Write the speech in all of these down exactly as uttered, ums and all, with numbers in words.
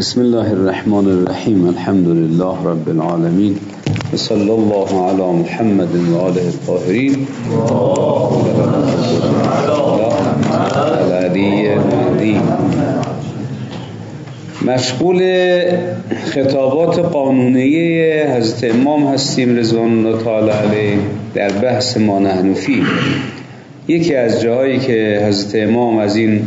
بسم الله الرحمن الرحیم. الحمد لله رب العالمین و صلی الله علی محمد و آله الطاهرین العلی المهدی. مشغول خطابات قانونیه حضرت امام هستیم رضوان الله تعالی علیه در بحث ما نحن فیه. یکی از جاهایی که حضرت امام از این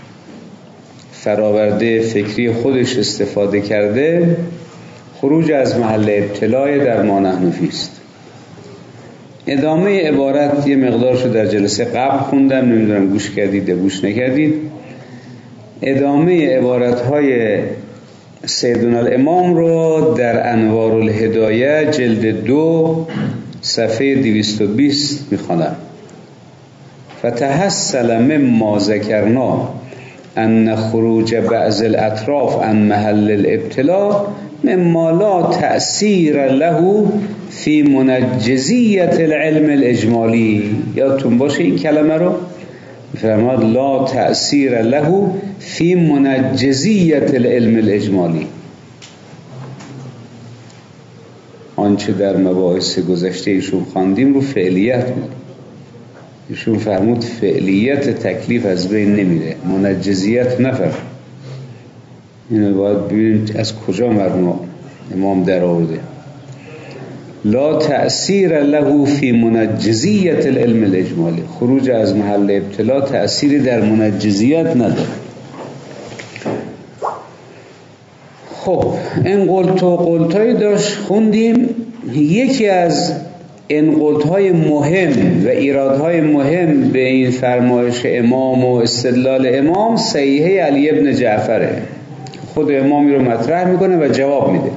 فراورده فکری خودش استفاده کرده خروج از محل ابتلای در ما نحن فیه است. ادامه عبارت یه مقدارشو در جلسه قبل خوندم، نمیدونم گوش کردید یا گوش نکردید. ادامه عبارتهای سیدنا الامام رو در انوار الهدایه جلد دو صفحه دویست و بیست میخوانم. فتحصل مما ذکرنا ان خروج بعض الاطراف عن محل الابتلاء مما لا تأثیر له فی منجزیت العلم الاجمالی. یادتون باشه این کلمه رو فرماد، لا تأثیر له فی منجزیت العلم الاجمالی. آنچه در مباحث گذشته ایشون خواندیم رو فعلیت بود. ایشون فرمود فعلیت تکلیف از بین نمیره، منجزیت نفر. اینو باید ببینیم از کجا مرموم امام در آورده. لا تأثیر له فی منجزیت العلم الاجمالی. خروج از محل ابتلا تأثیری در منجزیت نداره. خب این قلت و قلتایی داشت خوندیم. یکی از این قلتهای مهم و ایرادهای مهم به این فرمایش امام و استدلال امام صحیحه علی ابن جعفره. خود امامی رو مطرح میکنه و جواب میده.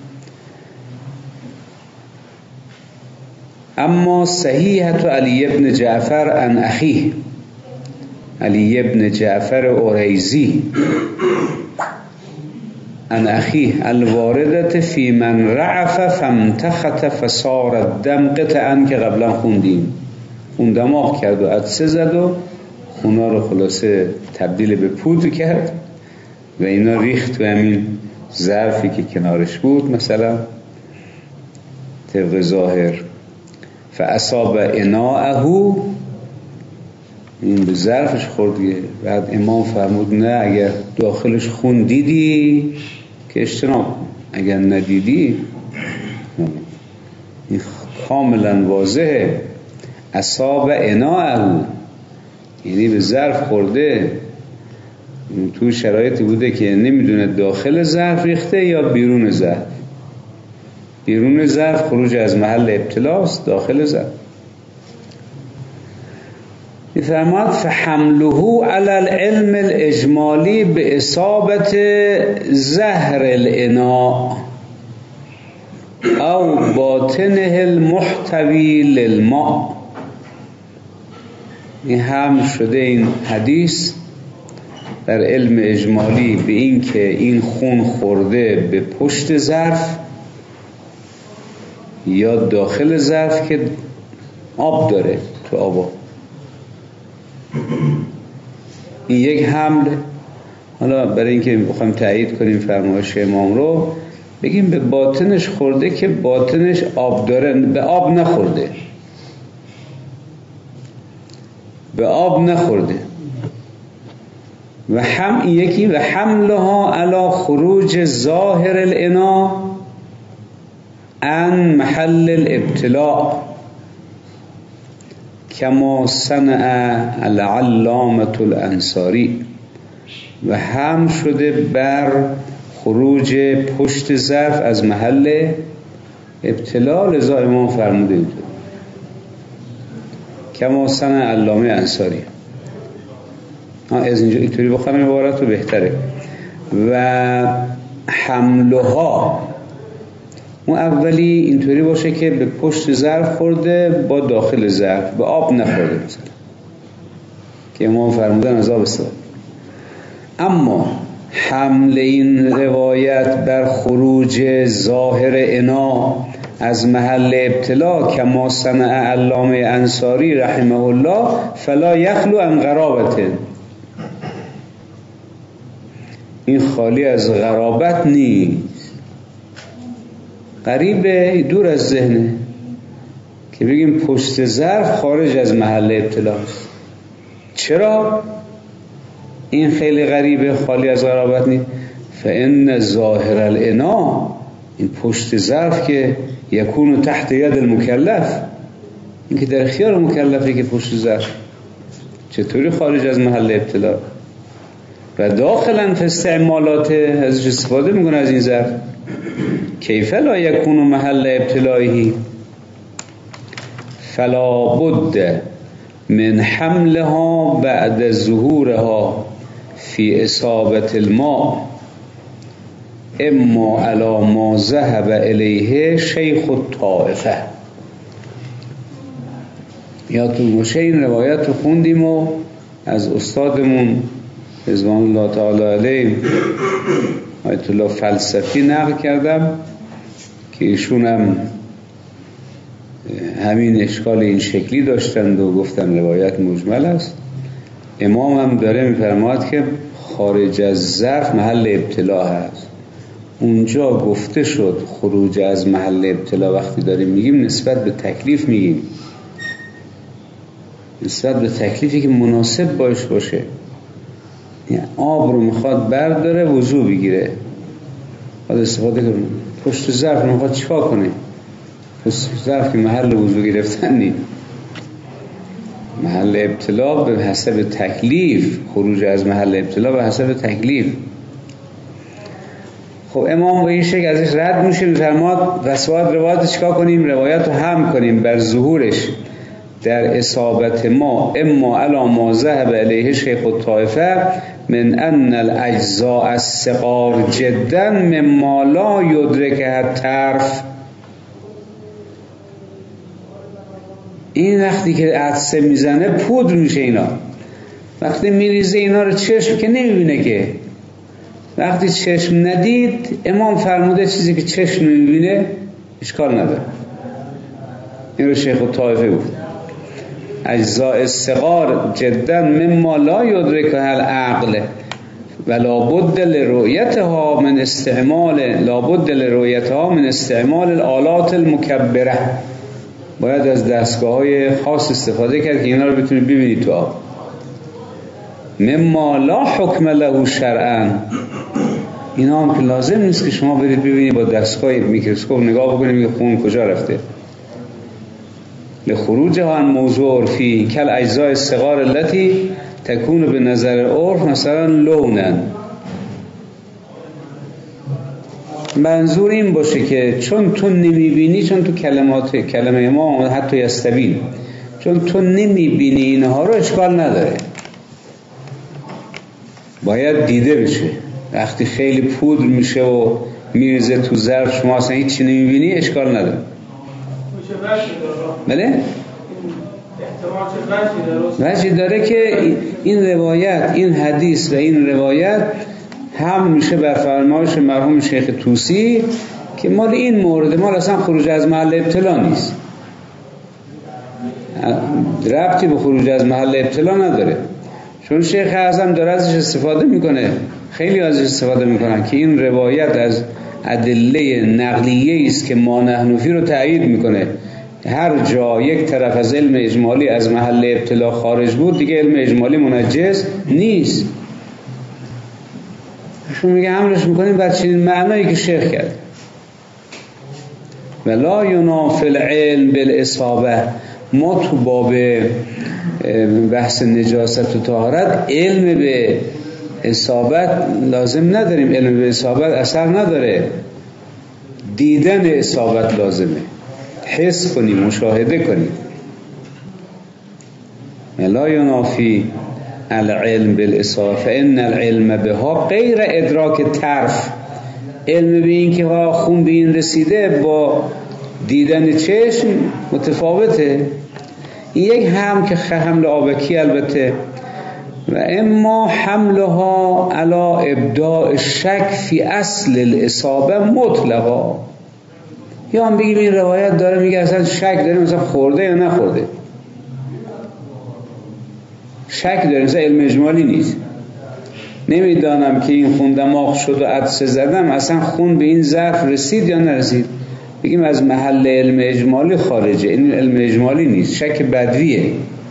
اما صحیحه علی ابن جعفر عن اخیه علی ابن جعفر اوریزی عن اخیه الواردت فی من رعف فامتخت فصار الدم قطعا، که قبلا خوندیم. خون دماغ کرد و عطسه زد و خونا رو خلاصه تبدیل به پودر کرد و اینا ریخت و همین ظرفی که کنارش بود مثلا طبق ظاهر. فاصاب اناءه، این به ظرفش خورد. بعد امام فرمود نه، اگر داخلش خون دیدی که اجتناب کن، اگر ندیدی. این کاملا واضحه. اصاب اناءه یعنی به ظرف خورده. تو شرایطی بوده که نمیدونه داخل ظرف ریخته یا بیرون ظرف. بیرون ظرف خروج از محل ابتلاست، داخل ظرف. می‌فرماد فحمله علی العلم الاجمالی به اصابت زهر الاناء او باطنه المحتوی للماء. این هم شده این حدیث در علم اجمالی به این که این خون خورده به پشت ظرف یا داخل ظرف که آب داره، تو آبا. این یک حمل. حالا برای اینکه بخوایم تایید کنیم فرمایش امام رو، بگیم به باطنش خورده که باطنش آب داره، به آب نخورده، به آب نخورده. و هم یکی و حملها علی خروج ظاهر الاناء عن محل الابتلاء کما صنع العلامة الانصاری. و هم شده بر خروج پشت ظرف از محل ابتلا، لذا امام فرموده اینطور کما صنع علامه انصاری. از اینجا اینطوری بخونم عبارت رو بهتره. و حملها اون اولی اینطوری باشه که به پشت ظرف خورده با داخل ظرف، به آب نخورده مثلا، که امام فرمودن از آب استفاده. اما حمل این روایت بر خروج ظاهر انا از محل ابتلا کما صنع علامه انصاری رحمه الله فلا یخلو عن غرابته. این خالی از غرابت نیست. غریبه، دور از ذهنه که بگیم پشت ظرف خارج از محل ابتلاست. چرا؟ این خیلی غریبه، خالی از غرابت نیست. فإن ظاهر الإناء، این پشت ظرف که یکون تحت ید المکلف، این که در اختیار مکلفه که پشت ظرف، چطوری خارج از محل ابتلا؟ و داخلا فی استعمالات ازش استفاده میکنه از این ظرف. کیف لا یکون محل ابتلایه فلا بد من حملها بعد ظهورها فی اصابت الماء اما علی ما ذهب الیه شیخ الطائفه. یادتون باشه این روایت رو خوندیم و از استادمون رضوان الله تعالی علیه آیت الله فلسفی نقل کردم که ایشون هم همین اشکال این شکلی داشتند و گفتن روایت مجمل است. امام هم داره میفرماد که خارج از ظرف محل ابتلا هست. اونجا گفته شد خروج از محل ابتلا وقتی داریم میگیم نسبت به تکلیف میگیم، نسبت به تکلیفی که مناسب باش باشه. یعنی آب رو میخواد برداره وضو بگیره، باید استفاده کنه. پشت ظرف رو میخواد چیکار کنه؟ پشت ظرف که محل وضو گرفتن نیست، محل ابتلا به حسب تکلیف، خروج از محل ابتلا به حسب تکلیف. خب امام با این شکل ازش رد میشه، میفرماد وسواد روایت چیکار کنیم؟ روایت رو هم کنیم بر ظهورش در اصابت ما اما علی ما ذهب الیه شیخ الطائفه من ان الاجزاء الصغار جدا مما لا یدرکه الطرف. این وقتی که عطسه میزنه پودر میشه، اینا وقتی میریزه اینا رو چشم که نمیبینه، که وقتی چشم ندید امام فرموده چیزی که چشم نمیبینه اشکال نداره. این رو شیخ الطائفه بود. اجزاء الصغار جدا مما لا یدرکه العقل و لابد لرؤیتها من استعمال لابد لرؤیتها من استعمال الآلات المکبره. باید از دستگاه‌های خاص استفاده کرد که اینا رو بتونید ببینید تو آب. مما لا حکم له شرعا، اینا هم که لازم نیست که شما برید ببینید با دستگاه میکروسکوپ نگاه بکنید که خون کجا رفته. لخروجها عن موضوع عرفی کل اجزاء الصغار التي تكون به نظر عرف مثلا لونا. منظور این باشه که چون تو نمیبینی، چون تو کلمات کلمه ما حتی یستبین، چون تو نمیبینی اینها رو اشکال نداره، باید دیده بشه. وقتی خیلی پودر میشه و میرزه تو ظرف شما اصلا هیچی نمیبینی اشکال نداره. بله؟ وجه داره که این روایت، این حدیث و این روایت هم میشه بر فرمایش مرحوم شیخ طوسی که مال این مورد، مال اصلا خروج از محل ابتلا نیست، ربطی به خروج از محل ابتلا نداره. چون شیخ اعظم داره ازش استفاده میکنه، خیلی ازش استفاده میکنن که این روایت از ادله نقلیه است که ما نحنفی رو تایید میکنه. هر جا یک طرف از علم اجمالی از محل ابتلا خارج بود دیگه علم اجمالی منجز نیست. شما میگه حملش میکنیم بر چنین معنایی که شیخ کرد. ولا ینافی العلم بالاصابه. ما تو باب بحث نجاست و طهارت علم به اصابت لازم نداریم، علم به اصابت اثر نداره، دیدن اصابت لازمه، حس کنیم، مشاهده کنیم. لا ینافی العلم بالاصابه فان العلم بها غیر ادراک طرف. علم به این که ها خون به این رسیده با دیدن چشم متفاوته. یک هم که حمل آبکی البته، و اما حملها علی ابداع شک فی اصل الاصابه مطلقا. یا هم بگیم این روایت داره میگه اصلا شک داریم مثلا خورده یا نخورده، شک داریم مثلا علم اجمالی نیست. نمیدانم که این خون دماغ شد و عدسه زدم اصلا خون به این ظرف رسید یا نرسید، بگیم از محل علم اجمالی خارجه. این علم اجمالی نیست، شک بدویه.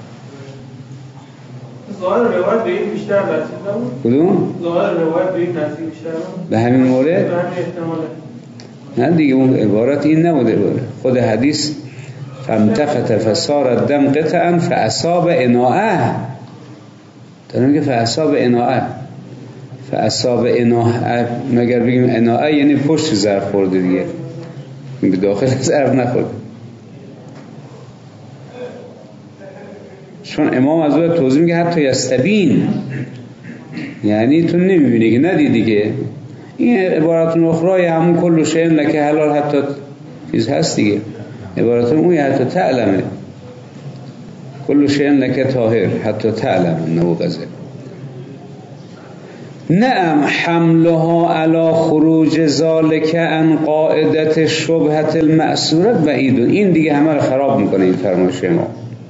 ظاهر روایت به این بیشتر نزدیک نبود؟ کدوم؟ ظاهر روایت به این نزدیک بیشتر نبود؟ به همین مورد؟ به همین احتماله. نه دیگه اون عبارت این نبوده. خود حدیث فامتفت فصار الدم قطعا فاصاب اناءه، دارم میگه فاصاب اناءه. فاصاب اناءه مگر بگیم اناءه یعنی پشت ظرف خورده دیگه، به داخل ظرف نخورده. چون امام از اون توضیح میگه حتی یستبین، یعنی تو نمیبینی که ندیدی که. این عبارت اخرى همون کل شیء لک حلال حتی چیز هست دیگه. عبارت اون حتی تعلمه کل شیء لک طاهر حتی تعلم انه غضب. نعم حملها على خروج ذلك عن قاعدة شبهة المأثورة بعید. این دیگه همه رو خراب میکنه این فرمایش ما.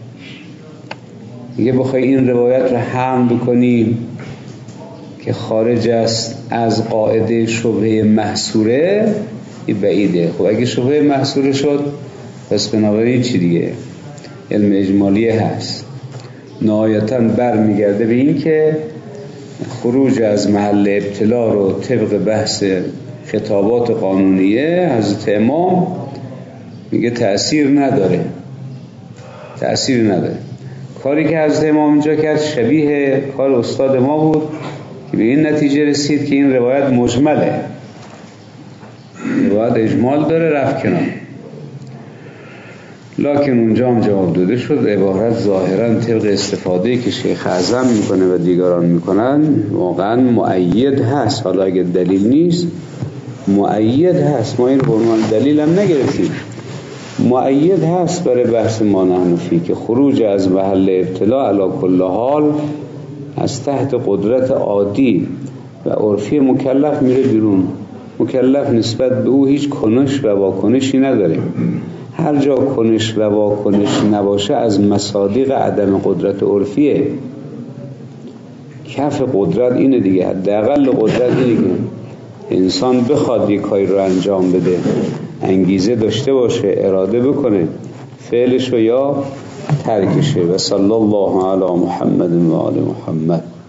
دیگه بخوای این روایت رو حمل بکنی که خارج است از قاعده شبهه محصوره، این بعیده. خب اگه شبهه محصوره شد پس بنابراین چی دیگه؟ علم اجمالی هست. نهایتاً بر میگرده به این که خروج از محل ابتلا رو طبق بحث خطابات قانونیه حضرت امام میگه تأثیر نداره، تأثیر نداره. کاری که حضرت امام اینجا کرد شبیه کار استاد ما بود که به این نتیجه رسید که این روایت مجمله، روایت اجمال داره، رفت کنار. لکن اونجا هم جواب داده شد عبارت ظاهرا طبق استفاده که شیخ اعظم میکنه و دیگران میکنن واقعا مؤید هست. حالا اگه دلیل نیست مؤید هست، ما این به عنوان دلیل هم نگرفتیم، مؤید هست برای بحث ما نحنفی که خروج از محل ابتلا علی کل حال از تحت قدرت عادی و عرفی مکلف میره بیرون. مکلف نسبت به او هیچ کنش و واکنشی نداره. هر جا کنش و واکنش نباشه از مصادیق عدم قدرت عرفیه. کف قدرت اینه دیگه، حداقل قدرت اینه که انسان بخواد یک کاری رو انجام بده، انگیزه داشته باشه، اراده بکنه، فعلش و یا ترکشه. و صلی الله علی محمد و آل محمد.